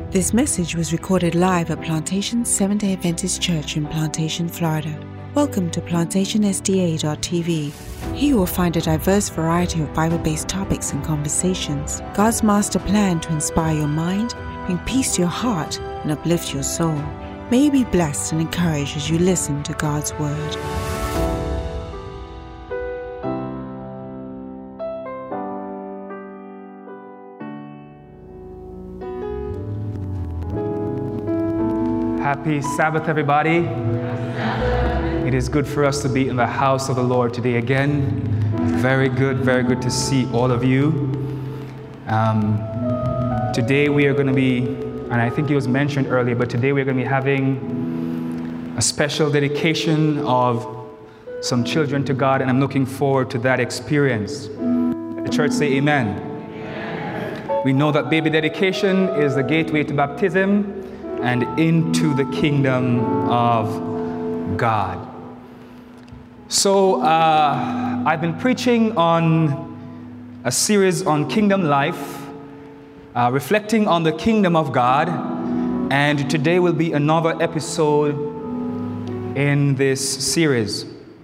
This message was recorded live at Plantation Seventh-day Adventist Church in Plantation, Florida. Welcome to PlantationSDA.tv. Here you will find a diverse variety of Bible-based topics and conversations. God's master plan to inspire your mind, bring peace to your heart, and uplift your soul. May you be blessed and encouraged as you listen to God's Word. Happy Sabbath, everybody. It is good for us to be in the house of the Lord today again. Very good to see all of you. Today we are going to be, and I think it was mentioned earlier, but today we're going to be having a special dedication of some children to God, and I'm looking forward to that experience. Let the church say amen. Amen. We know that baby dedication is the gateway to baptism and into the kingdom of God. So I've been preaching on a series on kingdom life, reflecting on the kingdom of God, and today will be another episode in this series.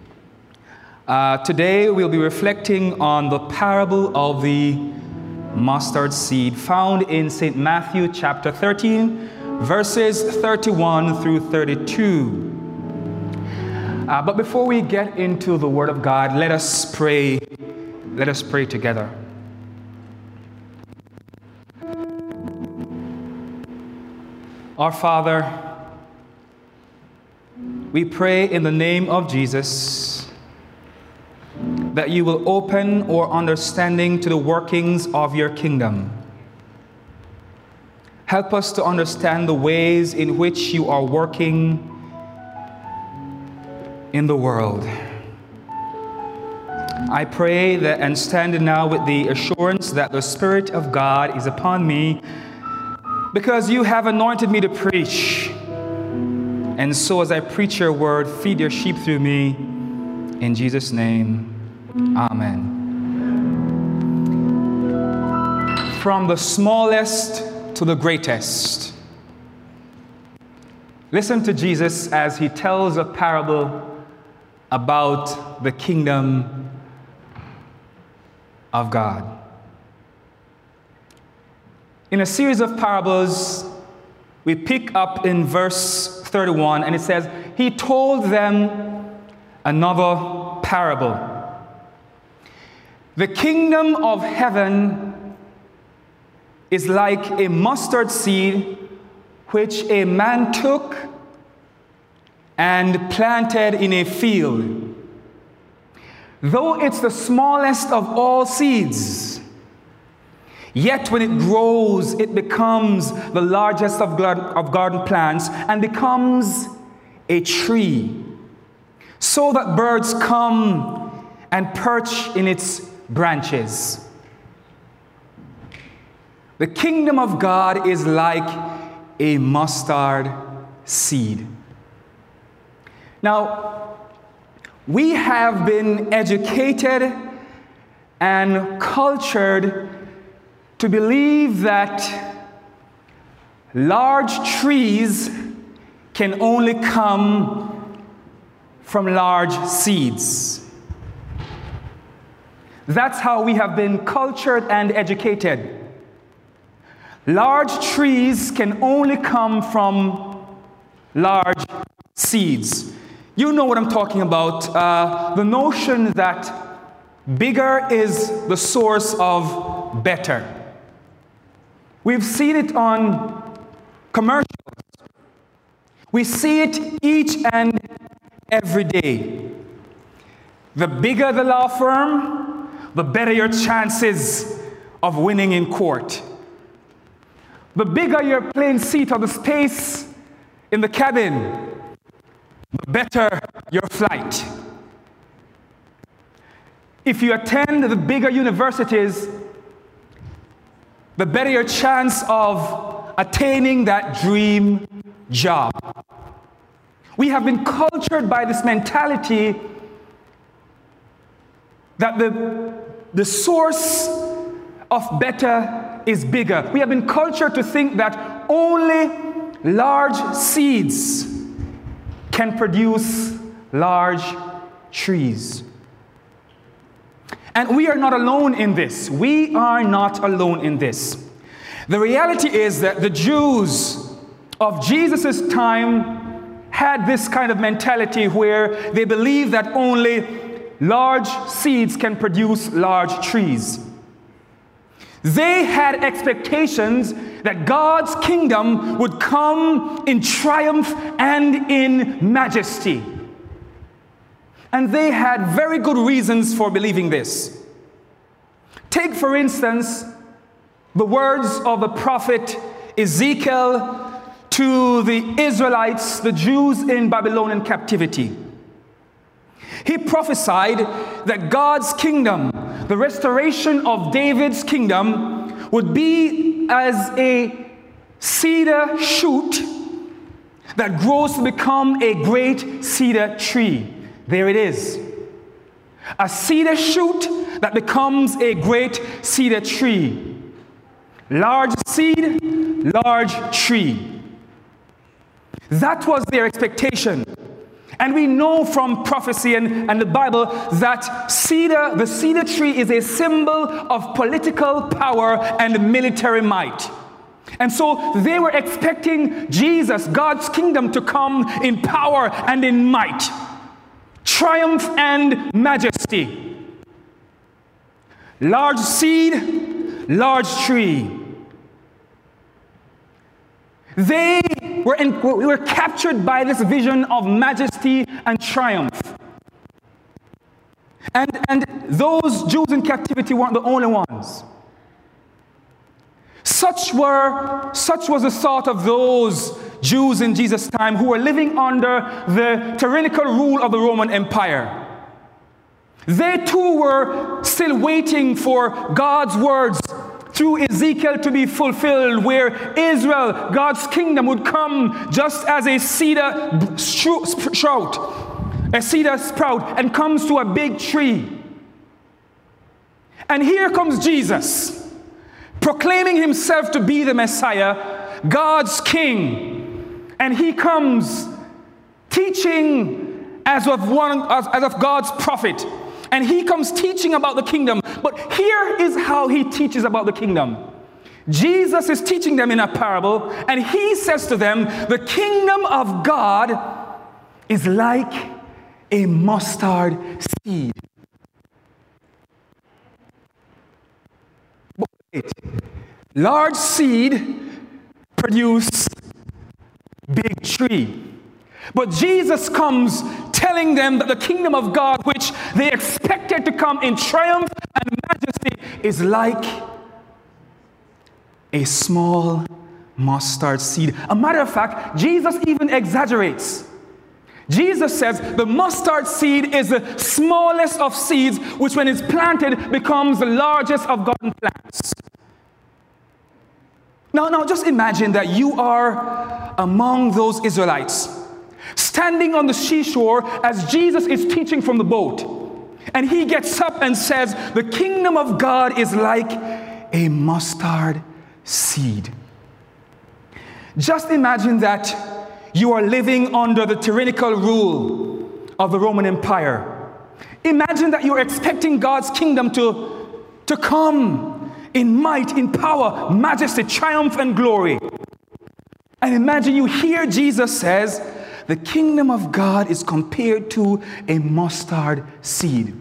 Today we'll be reflecting on the parable of the mustard seed found in St. Matthew chapter 13, verses 31 through 32. But before we get into the Word of God, let us pray. Let us pray together. Our Father, we pray in the name of Jesus that you will open our understanding to the workings of your kingdom. Help us to understand the ways in which you are working in the world. I pray that and stand now with the assurance that the Spirit of God is upon me, because you have anointed me to preach. And so as I preach your word, feed your sheep through me. In Jesus' name, amen. From the smallest to the greatest. Listen to Jesus as he tells a parable about the kingdom of God. In a series of parables, we pick up in verse 31, and it says, he told them another parable. The kingdom of heaven is like a mustard seed which a man took and planted in a field. Though it's the smallest of all seeds, yet when it grows, it becomes the largest of garden plants and becomes a tree, so that birds come and perch in its branches. The kingdom of God is like a mustard seed. Now, we have been educated and cultured to believe that large trees can only come from large seeds. That's how we have been cultured and educated. Large trees can only come from large seeds. You know what I'm talking about. The notion that bigger is the source of better. We've seen it on commercials. We see it each and every day. The bigger the law firm, the better your chances of winning in court. The bigger your plane seat or the space in the cabin, the better your flight. If you attend the bigger universities, the better your chance of attaining that dream job. We have been cultured by this mentality that the source of better is bigger. We have been cultured to think that only large seeds can produce large trees. And we are not alone in this. We are not alone in this. The reality is that the Jews of Jesus' time had this kind of mentality where they believed that only large seeds can produce large trees. They had expectations that God's kingdom would come in triumph and in majesty. And they had very good reasons for believing this. Take, for instance, the words of the prophet Ezekiel to the Israelites, the Jews in Babylonian captivity. He prophesied that God's kingdom, the restoration of David's kingdom, would be as a cedar shoot that grows to become a great cedar tree. There it is. A cedar shoot that becomes a great cedar tree. Large seed, large tree. That was their expectation. And we know from prophecy and the Bible that the cedar tree is a symbol of political power and military might. And so they were expecting Jesus, God's kingdom, to come in power and in might, triumph and majesty. Large seed, large tree. They were captured by this vision of majesty and triumph. And those Jews in captivity weren't the only ones. Such was the thought of those Jews in Jesus' time who were living under the tyrannical rule of the Roman Empire. They too were still waiting for God's words through Ezekiel to be fulfilled, where Israel, God's kingdom, would come just as a cedar sprout, and comes to a big tree. And here comes Jesus, proclaiming himself to be the Messiah, God's king. And he comes teaching as of God's prophet. And he comes teaching about the kingdom. But here is how he teaches about the kingdom. Jesus is teaching them in a parable, and he says to them, the kingdom of God is like a mustard seed. But wait, large seed produce big tree. But Jesus comes telling them that the kingdom of God, which they expected to come in triumph and majesty, is like a small mustard seed. A matter of fact, Jesus even exaggerates. Jesus says the mustard seed is the smallest of seeds, which when it's planted becomes the largest of garden plants. Now just imagine that you are among those Israelites, standing on the seashore as Jesus is teaching from the boat. And he gets up and says, the kingdom of God is like a mustard seed. Just imagine that you are living under the tyrannical rule of the Roman Empire. Imagine that you're expecting God's kingdom to come in might, in power, majesty, triumph, and glory. And imagine you hear Jesus says, the kingdom of God is compared to a mustard seed.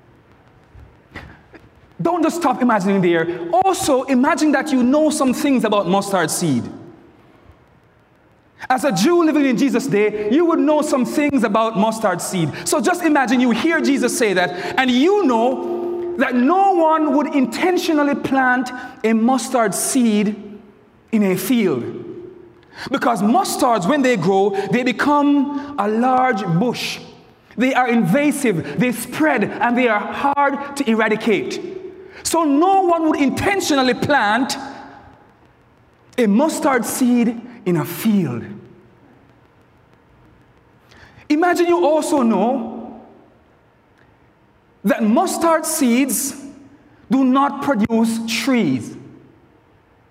Don't just stop imagining there. Also, imagine that you know some things about mustard seed. As a Jew living in Jesus' day, you would know some things about mustard seed. So just imagine you hear Jesus say that, and you know that no one would intentionally plant a mustard seed in a field. Because mustards, when they grow, they become a large bush. They are invasive, they spread, and they are hard to eradicate. So no one would intentionally plant a mustard seed in a field. Imagine you also know that mustard seeds do not produce trees.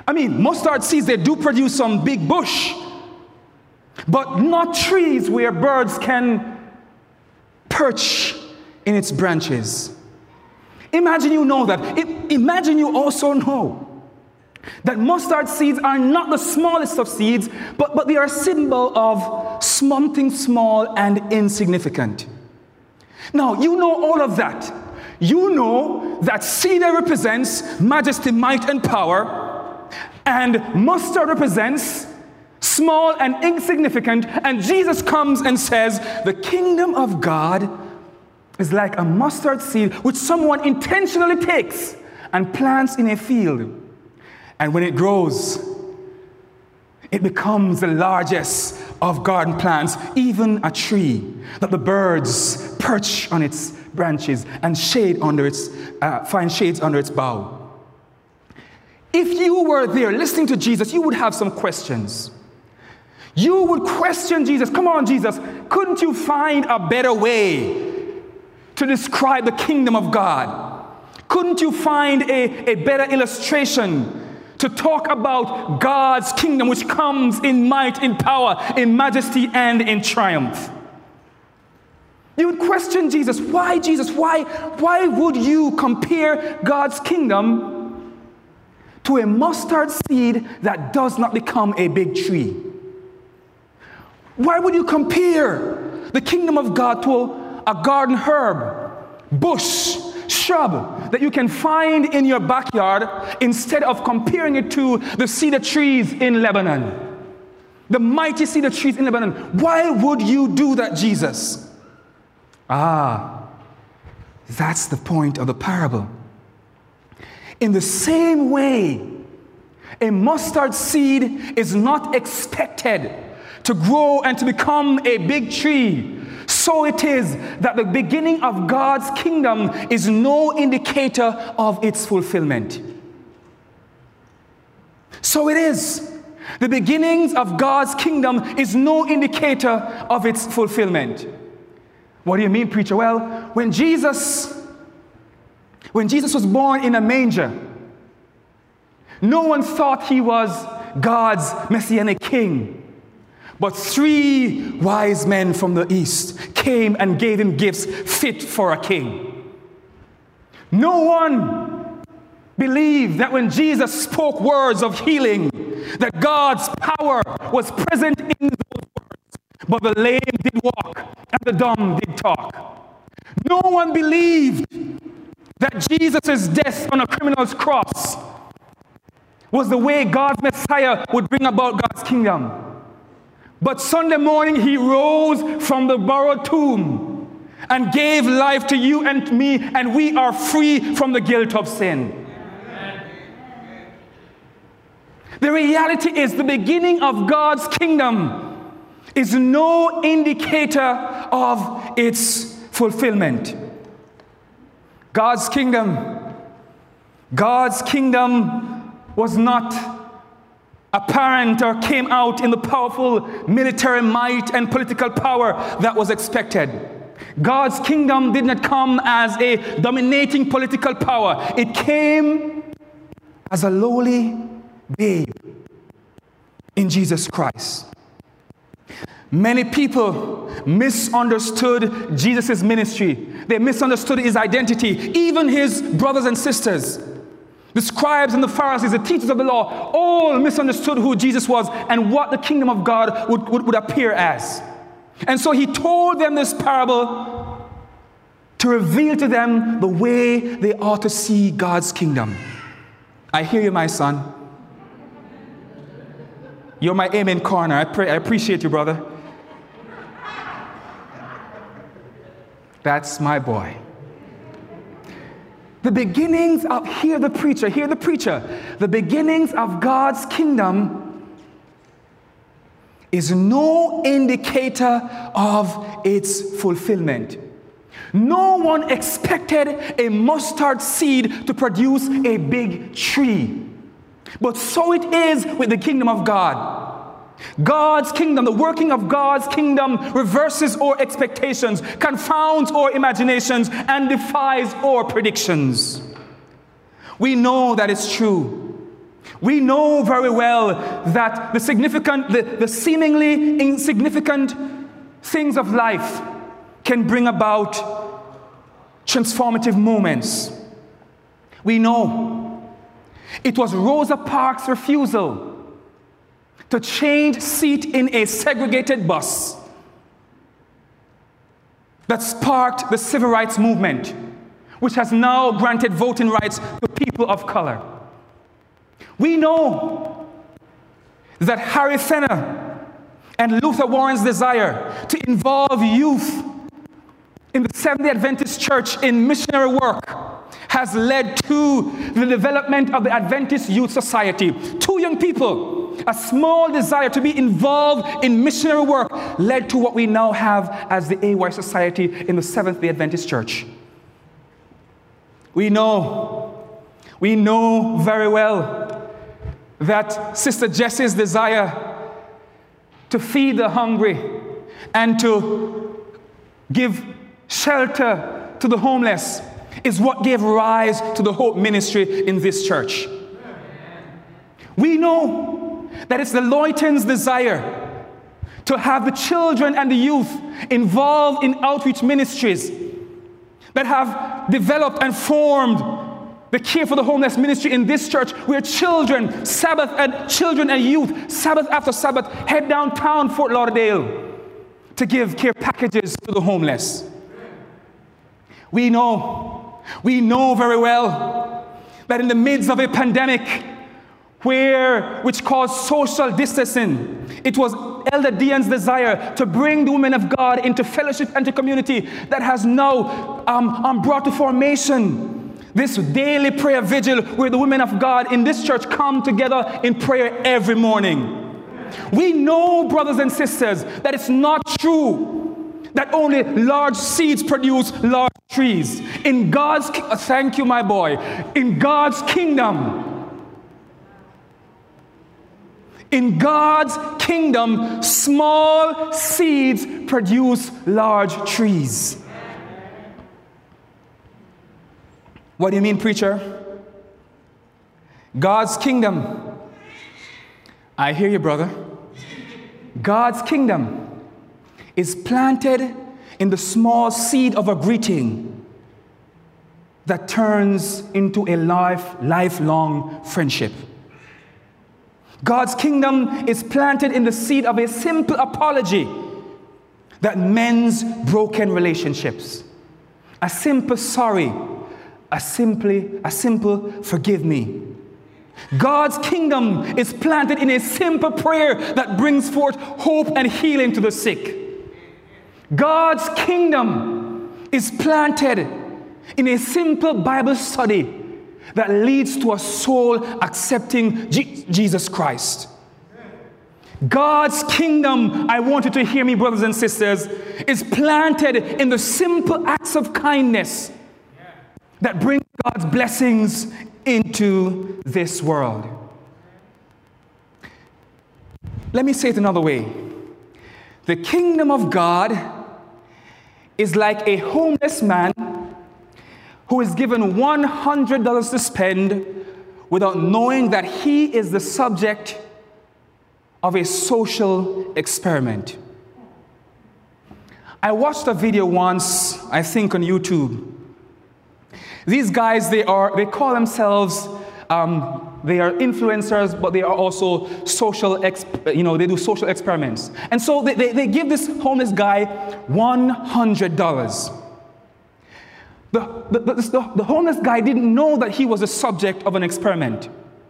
I mean, mustard seeds, they do produce some big bush, but not trees where birds can perch in its branches. Imagine you know that. Imagine you also know that mustard seeds are not the smallest of seeds, but they are a symbol of something small and insignificant. Now, you know all of that. You know that cedar represents majesty, might, and power, and mustard represents small and insignificant, and Jesus comes and says, the kingdom of God is like a mustard seed which someone intentionally takes and plants in a field. And when it grows, it becomes the largest of garden plants, even a tree that the birds perch on its branches and find shades under its bough. If you were there listening to Jesus, you would have some questions. You would question Jesus. Come on, Jesus, couldn't you find a better way to describe the kingdom of God? Couldn't you find a better illustration to talk about God's kingdom, which comes in might, in power, in majesty, and in triumph? You would question Jesus. Why, Jesus? Why would you compare God's kingdom to a mustard seed that does not become a big tree? Why would you compare the kingdom of God to a garden herb, bush, shrub that you can find in your backyard instead of comparing it to the cedar trees in Lebanon? The mighty cedar trees in Lebanon. Why would you do that, Jesus? That's the point of the parable. In the same way, a mustard seed is not expected to grow and to become a big tree, so it is that the beginning of God's kingdom is no indicator of its fulfillment. So it is. The beginnings of God's kingdom is no indicator of its fulfillment. What do you mean, preacher? Well, when Jesus was born in a manger, no one thought he was God's messianic king. But 3 wise men from the east came and gave him gifts fit for a king. No one believed that when Jesus spoke words of healing, that God's power was present in those words. But the lame did walk and the dumb did talk. No one believed that Jesus' death on a criminal's cross was the way God's Messiah would bring about God's kingdom. But Sunday morning, he rose from the borrowed tomb and gave life to you and me, and we are free from the guilt of sin. The reality is the beginning of God's kingdom is no indicator of its fulfillment. God's kingdom was not apparent or came out in the powerful military might and political power that was expected. God's kingdom did not come as a dominating political power. It came as a lowly babe in Jesus Christ. Many people misunderstood Jesus' ministry. They misunderstood his identity, even his brothers and sisters. The scribes and the Pharisees, the teachers of the law, all misunderstood who Jesus was and what the kingdom of God would appear as. And so he told them this parable to reveal to them the way they ought to see God's kingdom. I hear you, my son. You're my amen corner. I appreciate you, brother. That's my boy. The beginnings of, hear the preacher. The beginnings of God's kingdom is no indicator of its fulfillment. No one expected a mustard seed to produce a big tree. But so it is with the kingdom of God. God's kingdom, the working of God's kingdom reverses our expectations, confounds our imaginations, and defies our predictions. We know that it's true. We know very well that the seemingly insignificant things of life can bring about transformative moments. We know it was Rosa Parks' refusal to change seat in a segregated bus that sparked the civil rights movement, which has now granted voting rights to people of color. We know that Harry Fenner and Luther Warren's desire to involve youth in the Seventh-day Adventist Church in missionary work has led to the development of the Adventist Youth Society. Two young people, a small desire to be involved in missionary work led to what we now have as the AY Society in the Seventh-day Adventist Church. We know very well that Sister Jessie's desire to feed the hungry and to give shelter to the homeless is what gave rise to the Hope Ministry in this church. We know that it's the Loyton's desire to have the children and the youth involved in outreach ministries that have developed and formed the Care for the Homeless ministry in this church, where children and youth, Sabbath after Sabbath, head downtown Fort Lauderdale to give care packages to the homeless. We know very well that in the midst of a pandemic which caused social distancing, it was Elder Dean's desire to bring the women of God into fellowship and to community that has now brought to formation this daily prayer vigil where the women of God in this church come together in prayer every morning. We know, brothers and sisters, that it's not true that only large seeds produce large trees. In God's thank you, my boy. In God's kingdom, small seeds produce large trees. What do you mean, preacher? God's kingdom. I hear you, brother. God's kingdom is planted in the small seed of a greeting that turns into a lifelong friendship. God's kingdom is planted in the seed of a simple apology that mends broken relationships. A simple sorry. A simple forgive me. God's kingdom is planted in a simple prayer that brings forth hope and healing to the sick. God's kingdom is planted in a simple Bible study that leads to a soul accepting Jesus Christ. God's kingdom, I want you to hear me, brothers and sisters, is planted in the simple acts of kindness that bring God's blessings into this world. Let me say it another way. The kingdom of God is like a homeless man who is given $100 to spend without knowing that he is the subject of a social experiment. I watched a video once, I think on YouTube. These guys, they call themselves, they are influencers, but they are also they do social experiments. And so they give this homeless guy $100. The homeless guy didn't know that he was the subject of an experiment.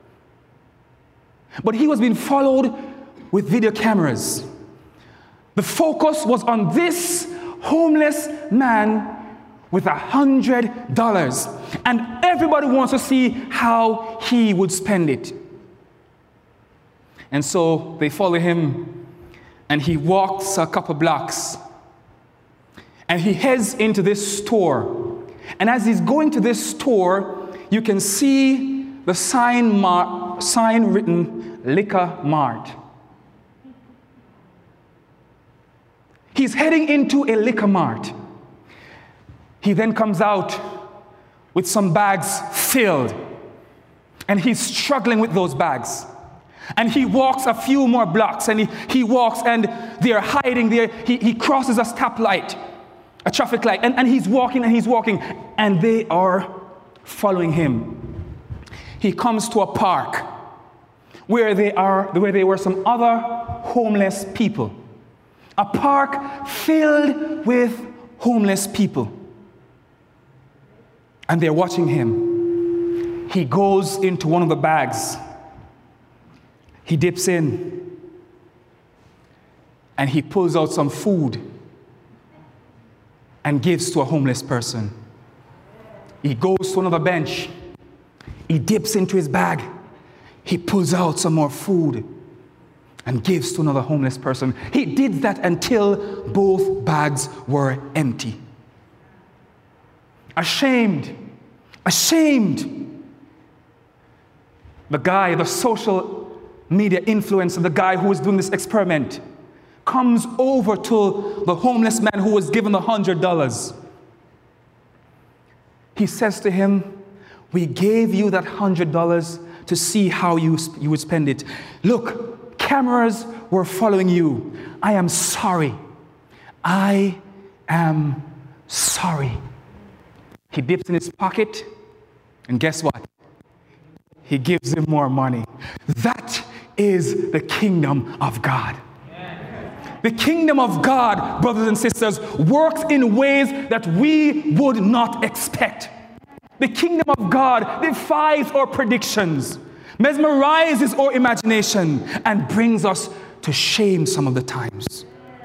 But he was being followed with video cameras. The focus was on this homeless man with $100, and everybody wants to see how he would spend it. And so they follow him, and he walks a couple blocks, and he heads into this store. And as he's going to this store, you can see the sign written Liquor Mart. He's heading into a liquor mart. He then comes out with some bags filled. And he's struggling with those bags. And he walks a few more blocks, and he walks, and they're hiding there. He crosses a stoplight, a traffic light, and he's walking, and they are following him. He comes to a park where there were some other homeless people. A park filled with homeless people. And they're watching him. He goes into one of the bags. He dips in. And he pulls out some food and gives to a homeless person. He goes to another bench. He dips into his bag. He pulls out some more food and gives to another homeless person. He did that until both bags were empty. Ashamed. The guy, the social media influencer, the guy who was doing this experiment, comes over to the homeless man who was given the $100. He says to him, "We gave you that $100 to see how you would spend it. Look, cameras were following you. I am sorry. I am sorry." He dips in his pocket, and guess what? He gives him more money. That is the kingdom of God. The kingdom of God, brothers and sisters, works in ways that we would not expect. The kingdom of God defies our predictions, mesmerizes our imagination, and brings us to shame some of the times.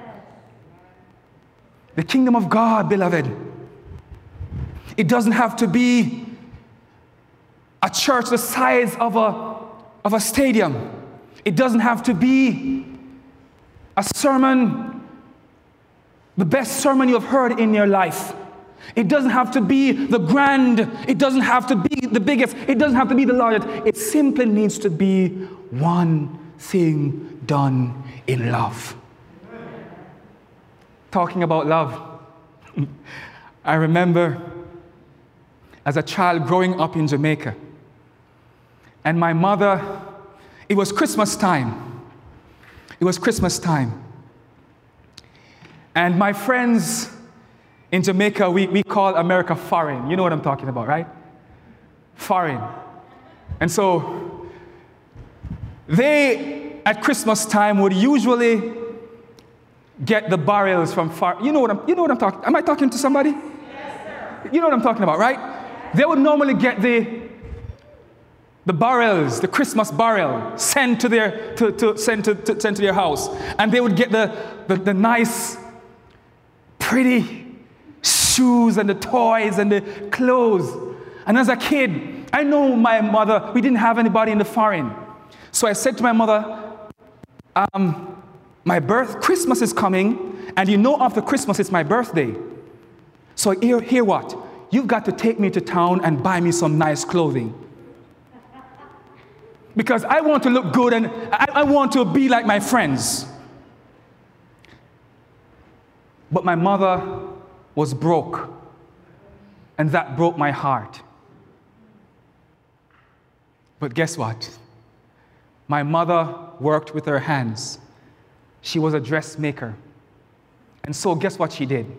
The kingdom of God, beloved, it doesn't have to be a church the size of a stadium. It doesn't have to be a sermon, the best sermon you have heard in your life. It doesn't have to be the grand. It doesn't have to be the biggest. It doesn't have to be the largest. It simply needs to be one thing done in love. Talking about love, I remember as a child growing up in Jamaica, and my mother, it was Christmas time. And my friends in Jamaica, we call America foreign. You know what I'm talking about, right? Foreign. And so they, at Christmas time, would usually get the barrels from far. You know what I'm talking. Am I talking to somebody? Yes, sir. You know what I'm talking about, right? They would normally get the barrels, the Christmas barrel, sent to their house, and they would get the nice, pretty shoes and the toys and the clothes. And as a kid, I know my mother. We didn't have anybody in the foreign, so I said to my mother, Christmas is coming, and you know after Christmas it's my birthday. So hear what? You've got to take me to town and buy me some nice clothing. Because I want to look good and I want to be like my friends. But my mother was broke, and that broke my heart. But guess what? My mother worked with her hands. She was a dressmaker. And so guess what she did?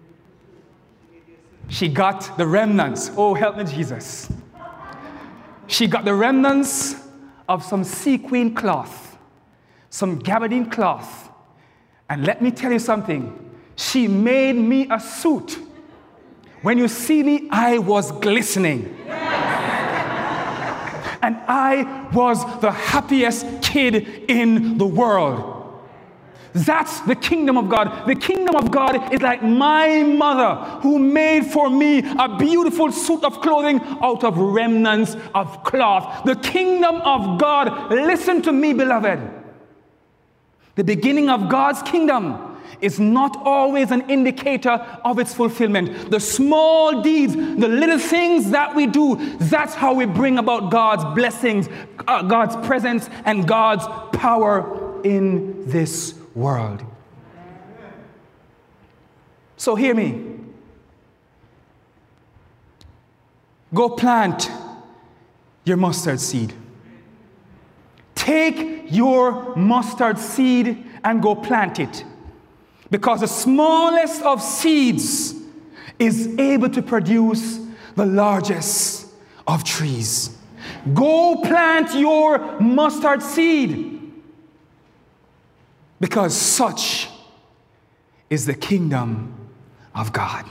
She got the remnants. Oh, help me, Jesus. She got the remnants of some sequin cloth, some gabardine cloth. And let me tell you something. She made me a suit. When you see me, I was glistening. And I was the happiest kid in the world. That's the kingdom of God. The kingdom of God is like my mother who made for me a beautiful suit of clothing out of remnants of cloth. The kingdom of God, listen to me, beloved. The beginning of God's kingdom is not always an indicator of its fulfillment. The small deeds, the little things that we do, that's how we bring about God's blessings, God's presence, and God's power in this world. So hear me. Go plant your mustard seed. Take your mustard seed and go plant it. Because the smallest of seeds is able to produce the largest of trees. Go plant your mustard seed. Because such is the kingdom of God.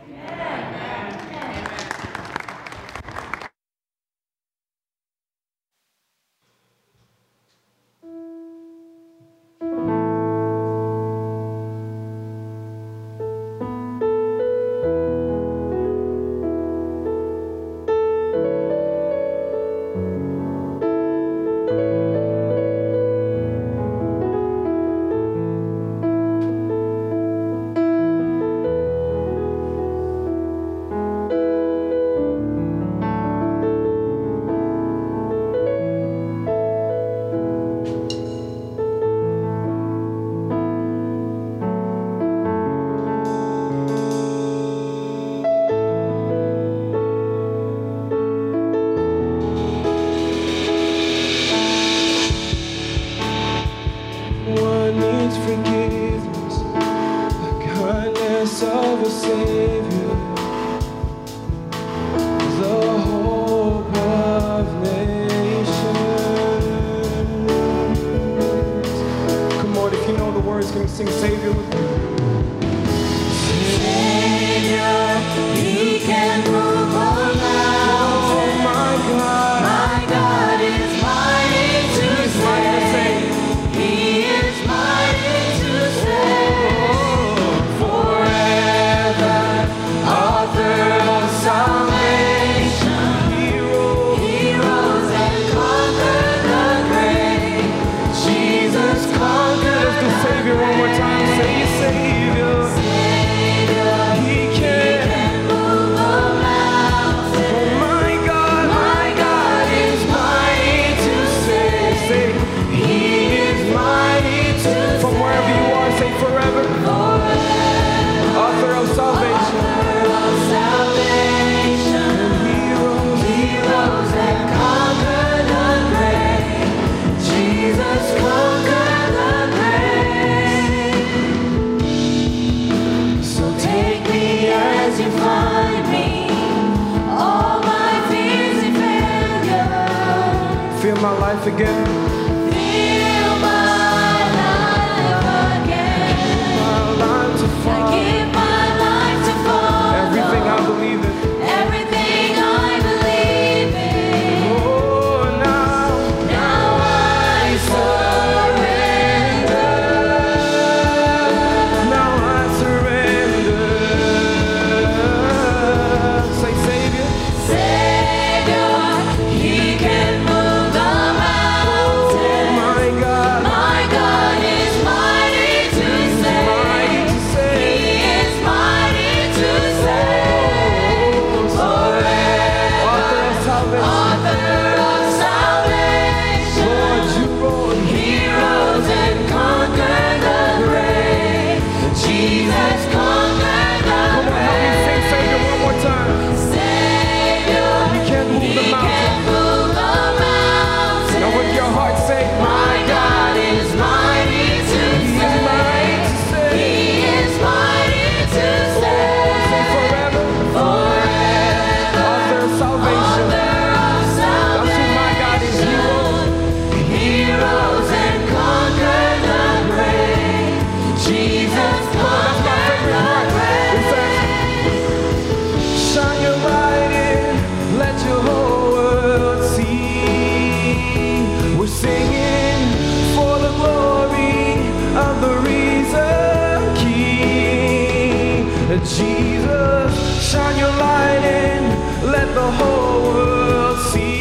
Jesus, shine your light in, let the whole world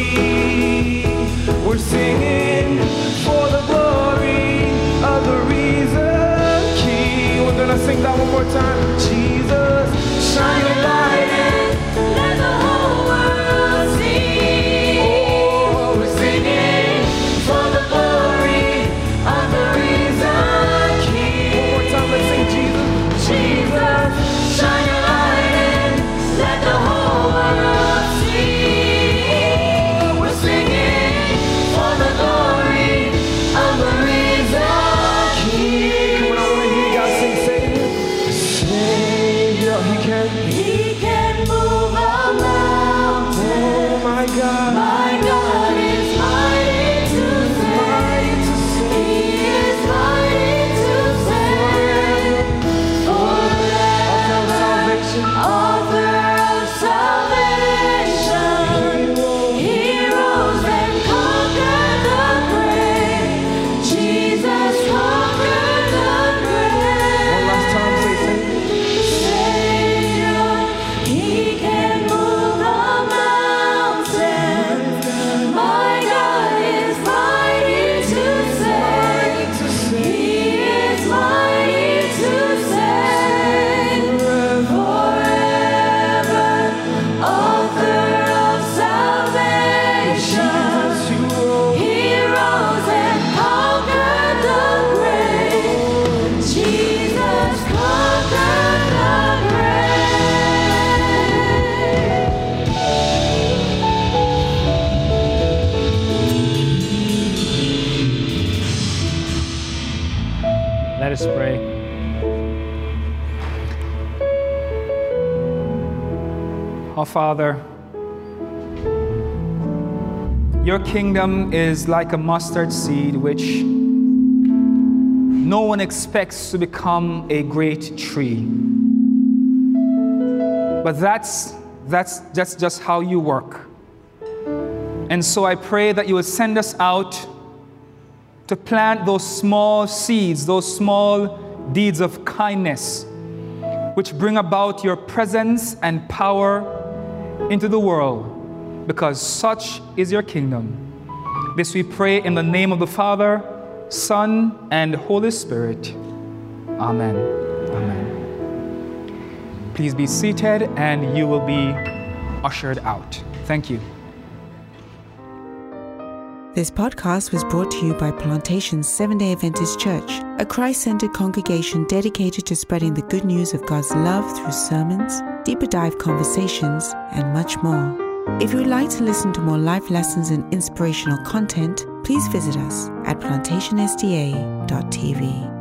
see. We're singing for the glory of the risen King. We're gonna sing that one more time. Jesus, shine your light in, let the whole world see. Oh, we're singing for the glory of the risen King. One more time, let's sing Jesus. Jesus, shine your light in, let the whole world see. Let us pray. Our Father, your kingdom is like a mustard seed which no one expects to become a great tree. But that's just how you work. And so I pray that you will send us out to plant those small seeds, those small deeds of kindness, which bring about your presence and power into the world, because such is your kingdom. This we pray in the name of the Father, Son, and Holy Spirit. Amen. Amen. Please be seated and you will be ushered out. Thank you. This podcast was brought to you by Plantation Seventh-day Adventist Church, a Christ-centered congregation dedicated to spreading the good news of God's love through sermons, deeper dive conversations, and much more. If you would like to listen to more life lessons and inspirational content, please visit us at plantationsda.tv.